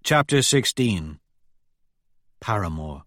Chapter 16. Paramore.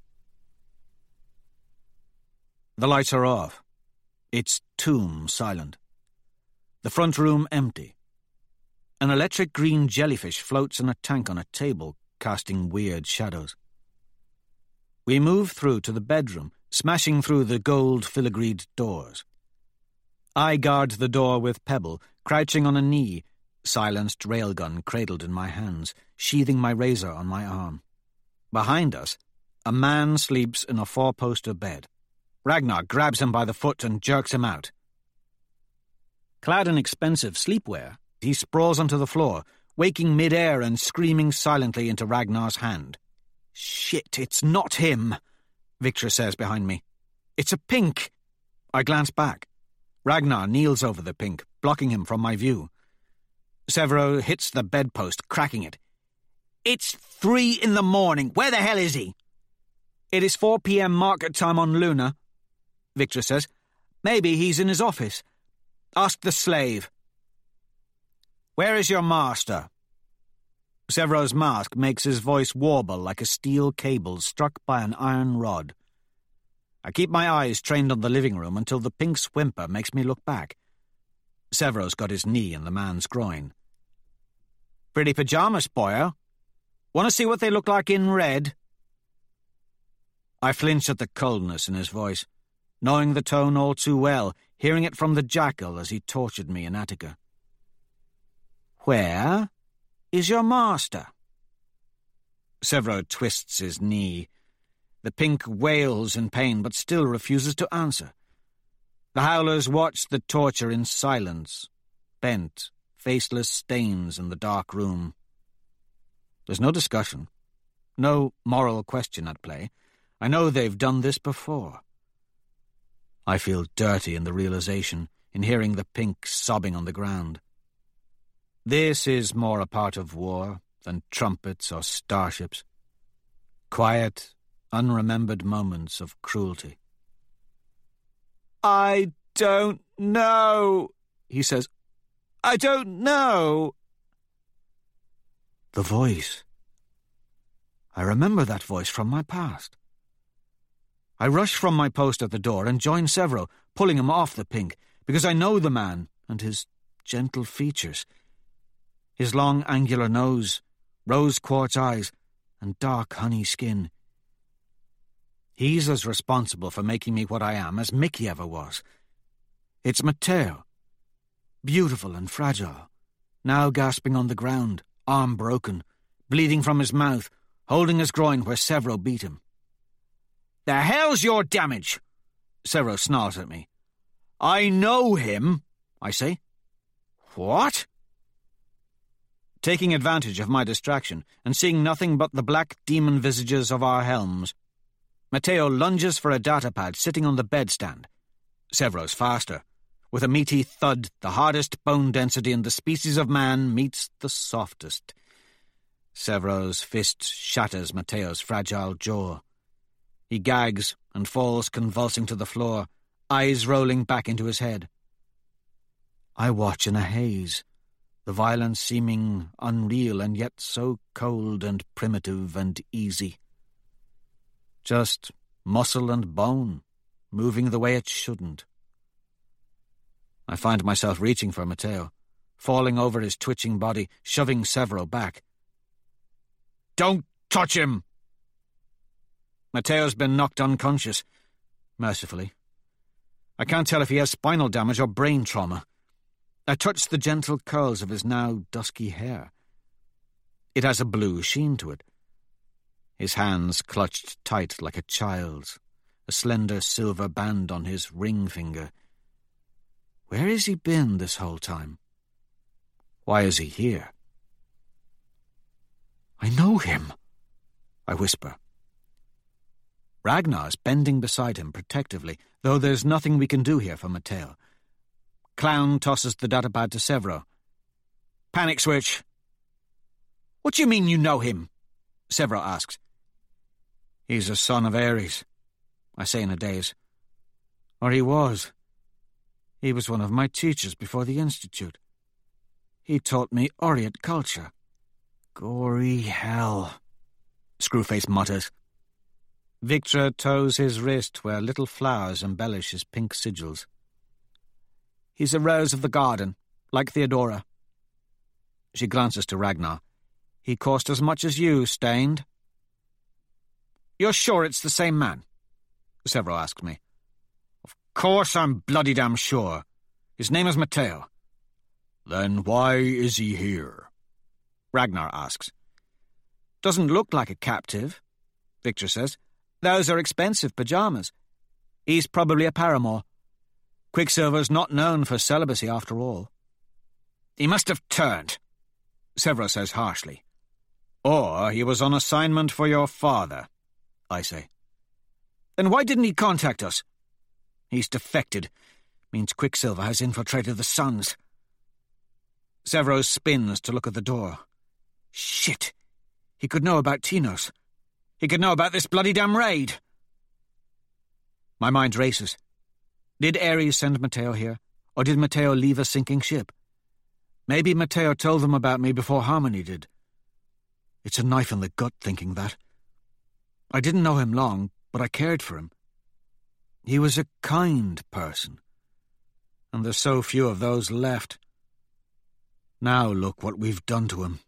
The lights are off. It's tomb silent. The front room empty. An electric green jellyfish floats in a tank on a table, casting weird shadows. We move through to the bedroom, smashing through the gold filigreed doors. I guard the door with Pebble, crouching on a knee, silenced railgun cradled in my hands, sheathing my razor on my arm. Behind us, a man sleeps in a four-poster bed. Ragnar grabs him by the foot and jerks him out. Clad in expensive sleepwear, he sprawls onto the floor, waking mid-air and screaming silently into Ragnar's hand. "Shit, it's not him," Victor says behind me. "It's a pink." I glance back. Ragnar kneels over the pink, blocking him from my view. Severo hits the bedpost, cracking it. "It's 3 a.m. Where the hell is he?" "It is 4 p.m. market time on Luna," Victor says. "Maybe he's in his office. Ask the slave." "Where is your master?" Severo's mask makes his voice warble like a steel cable struck by an iron rod. I keep my eyes trained on the living room until the pink's whimper makes me look back. Severo's got his knee in the man's groin. "Pretty pajamas, boyo. Want to see what they look like in red?" I flinch at the coldness in his voice, knowing the tone all too well, hearing it from the jackal as he tortured me in Attica. "Where is your master?" Severo twists his knee. The pink wails in pain but still refuses to answer. The howlers watch the torture in silence, bent, faceless stains in the dark room. There's no discussion, no moral question at play. I know they've done this before. I feel dirty in the realization, in hearing the pink sobbing on the ground. This is more a part of war than trumpets or starships. Quiet, unremembered moments of cruelty. "I don't know," he says. "I don't know." The voice. I remember that voice from my past. I rush from my post at the door and join Severo, pulling him off the pink, because I know the man and his gentle features. His long angular nose, rose quartz eyes, and dark honey skin. He's as responsible for making me what I am as Mickey ever was. It's Matteo. Beautiful and fragile, now gasping on the ground, arm broken, bleeding from his mouth, holding his groin where Severo beat him. "The hell's your damage?" Severo snarls at me. "I know him," I say. "What?" Taking advantage of my distraction and seeing nothing but the black demon visages of our helms, Matteo lunges for a datapad sitting on the bedstand. Severo's faster. With a meaty thud, the hardest bone density in the species of man meets the softest. Severo's fist shatters Matteo's fragile jaw. He gags and falls convulsing to the floor, eyes rolling back into his head. I watch in a haze, the violence seeming unreal and yet so cold and primitive and easy. Just muscle and bone, moving the way it shouldn't. I find myself reaching for Matteo, falling over his twitching body, shoving Severo back. "Don't touch him!" Matteo's been knocked unconscious, mercifully. I can't tell if he has spinal damage or brain trauma. I touch the gentle curls of his now dusky hair. It has a blue sheen to it. His hands clutched tight like a child's, a slender silver band on his ring finger. Where has he been this whole time? Why is he here? "I know him," I whisper. Ragnar's bending beside him protectively, though there's nothing we can do here for Matteo. Clown tosses the datapad to Severo. "Panic switch." "What do you mean you know him?" Severo asks. "He's a son of Ares," I say in a daze. "Or he was. He was one of my teachers before the Institute. He taught me Oriat culture." Gory hell, Screwface mutters. Victor toes his wrist where little flowers embellish his pink sigils. He's a rose of the garden, like Theodora. She glances to Ragnar. He cost as much as you, Stained. You're sure it's the same man? Severo asked me. Of course I'm bloody damn sure. His name is Matteo. Then why is he here? Ragnar asks. Doesn't look like a captive, Victor says. Those are expensive pyjamas. He's probably a paramour. Quicksilver's not known for celibacy after all. He must have turned, Severo says harshly. Or he was on assignment for your father, I say. Then why didn't he contact us? He's defected. Means Quicksilver has infiltrated the Suns. Severo spins to look at the door. Shit! He could know about Tinos. He could know about this bloody damn raid. My mind races. Did Ares send Matteo here? Or did Matteo leave a sinking ship? Maybe Matteo told them about me before Harmony did. It's a knife in the gut thinking that. I didn't know him long, but I cared for him. He was a kind person. And there's so few of those left. Now look what we've done to him.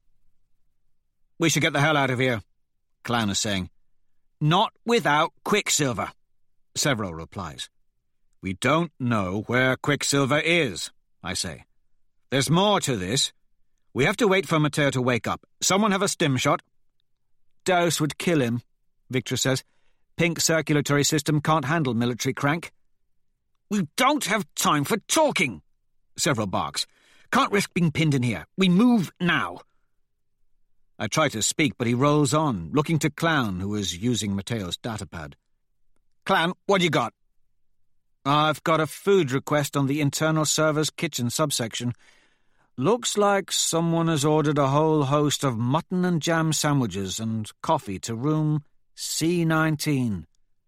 We should get the hell out of here, Clown is saying. Not without Quicksilver, Severo replies. We don't know where Quicksilver is, I say. There's more to this. We have to wait for Matteo to wake up. Someone have a stim shot? Dose would kill him, Victor says. Pink circulatory system can't handle military crank. We don't have time for talking, Severo barks. Can't risk being pinned in here. We move now. I try to speak, but he rolls on, looking to Clown, who is using Matteo's datapad. Clown, what you got? I've got a food request on the internal server's kitchen subsection. Looks like someone has ordered a whole host of mutton and jam sandwiches and coffee to room C19.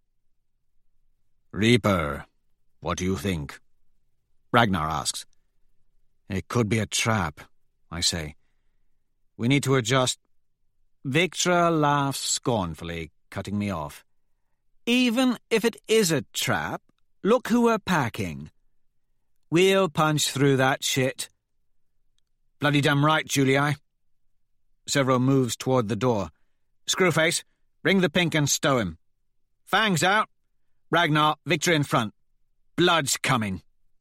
Reaper, what do you think? Ragnar asks. It could be a trap, I say. We need to adjust. Victra laughs scornfully, cutting me off. Even if it is a trap, look who we're packing. We'll punch through that shit. Bloody damn right, Julii. Severo moves toward the door. Screwface, bring the pink and stow him. Fangs out. Ragnar, Victor in front. Blood's coming.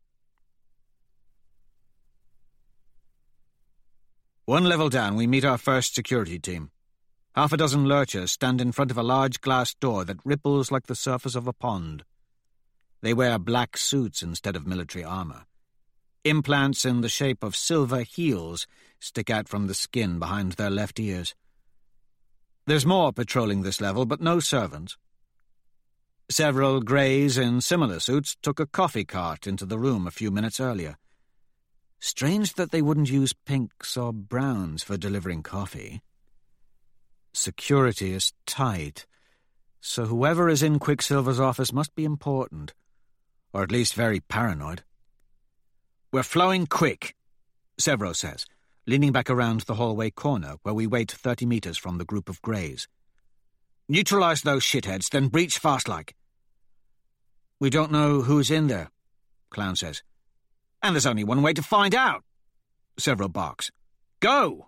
One level down, we meet our first security team. Half a dozen lurchers stand in front of a large glass door that ripples like the surface of a pond. They wear black suits instead of military armor. Implants in the shape of silver heels stick out from the skin behind their left ears. There's more patrolling this level, but no servants. Several greys in similar suits took a coffee cart into the room a few minutes earlier. Strange that they wouldn't use pinks or browns for delivering coffee. Security is tight, so whoever is in Quicksilver's office must be important, or at least very paranoid. We're flowing quick, Severo says, leaning back around the hallway corner where we wait 30 meters from the group of greys. Neutralize those shitheads, then breach fast-like. We don't know who's in there, Clown says. And there's only one way to find out, Severo barks. Go!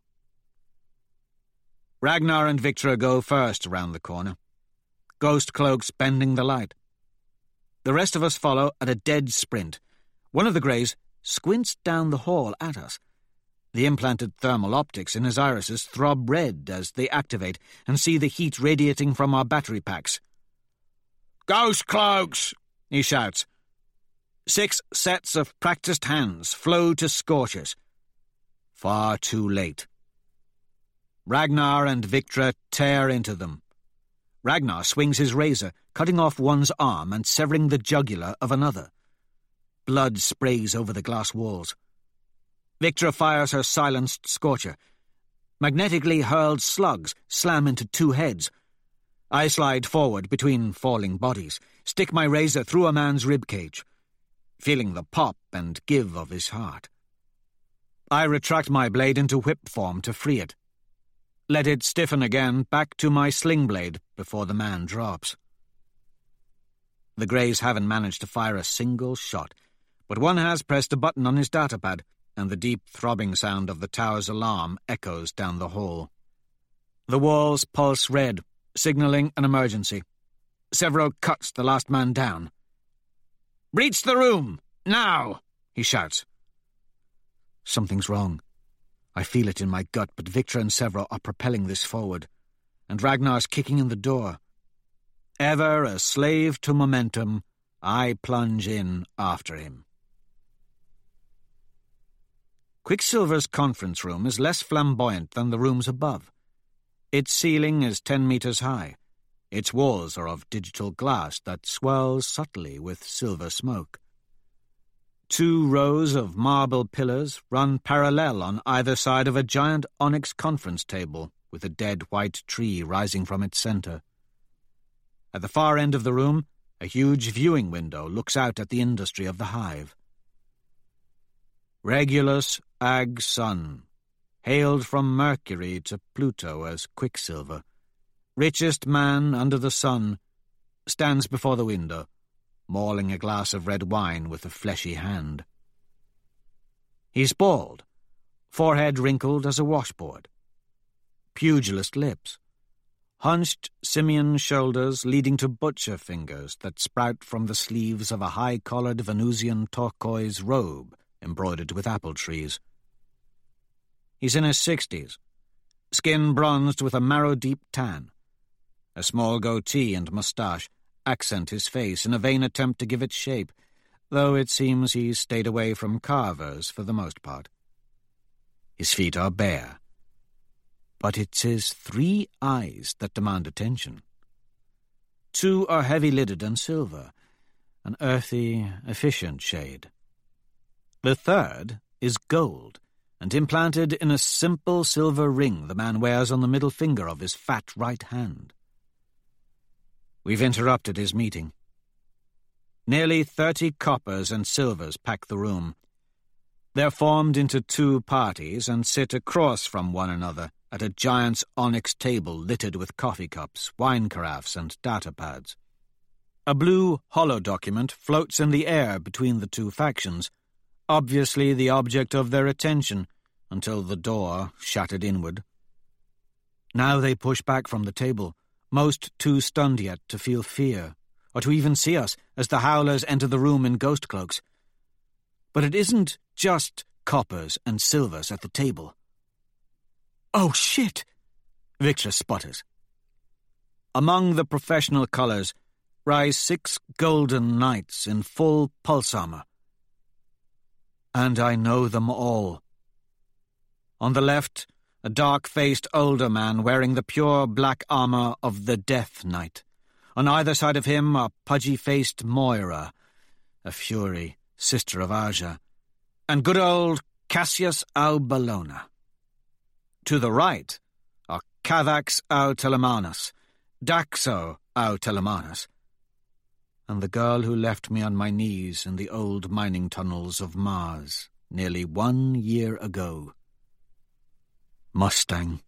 Ragnar and Victra go first around the corner, ghost cloaks bending the light. The rest of us follow at a dead sprint. One of the greys squints down the hall at us. The implanted thermal optics in his irises throb red as they activate and see the heat radiating from our battery packs. Ghost cloaks, he shouts. 6 sets of practiced hands flow to scorchers. Far too late. Ragnar and Victra tear into them. Ragnar swings his razor, cutting off one's arm and severing the jugular of another. Blood sprays over the glass walls. Victra fires her silenced scorcher. Magnetically hurled slugs slam into 2 heads. I slide forward between falling bodies, stick my razor through a man's ribcage, feeling the pop and give of his heart. I retract my blade into whip form to free it. let it stiffen again back to my sling blade before the man drops. The Greys haven't managed to fire a single shot, but one has pressed a button on his datapad, and the deep throbbing sound of the tower's alarm echoes down the hall. The walls pulse red, signalling an emergency. Severo cuts the last man down. "Breach the room! Now!" he shouts. Something's wrong. I feel it in my gut, but Victor and Severo are propelling this forward, and Ragnar's kicking in the door. Ever a slave to momentum, I plunge in after him. Quicksilver's conference room is less flamboyant than the rooms above. Its ceiling is 10 meters high. Its walls are of digital glass that swirls subtly with silver smoke. 2 rows of marble pillars run parallel on either side of a giant onyx conference table with a dead white tree rising from its center. At the far end of the room, a huge viewing window looks out at the industry of the hive. Regulus Ag Sun, hailed from Mercury to Pluto as Quicksilver, richest man under the sun, stands before the window, mauling a glass of red wine with a fleshy hand. He's bald, forehead wrinkled as a washboard, pugilist lips, hunched simian shoulders leading to butcher fingers that sprout from the sleeves of a high-collared Venusian turquoise robe embroidered with apple trees. He's in his 60s, skin bronzed with a marrow-deep tan. A small goatee and moustache accent his face in a vain attempt to give it shape, though it seems he's stayed away from carvers for the most part. His feet are bare, but it's his 3 eyes that demand attention. 2 are heavy-lidded and silver, an earthy, efficient shade. The 3rd is gold, and implanted in a simple silver ring the man wears on the middle finger of his fat right hand. We've interrupted his meeting. Nearly 30 coppers and silvers pack the room. They're formed into 2 parties and sit across from one another at a giant's onyx table littered with coffee cups, wine carafes, and datapads. A blue hollow document floats in the air between the 2 factions, obviously the object of their attention, until the door shattered inward. Now they push back from the table, most too stunned yet to feel fear, or to even see us as the howlers enter the room in ghost cloaks. But it isn't just coppers and silvers at the table. "Oh, shit!" Victor sputters. Among the professional colours rise 6 golden knights in full pulse armour. And I know them all. On the left, a dark-faced older man wearing the pure black armour of the Death Knight. On either side of him are pudgy-faced Moira, a Fury, sister of Aja, and good old Cassius au Bellona. To the right are Cavax au Telemanus, Daxo au Telemanus, and the girl who left me on my knees in the old mining tunnels of Mars nearly 1 year ago. Mustang.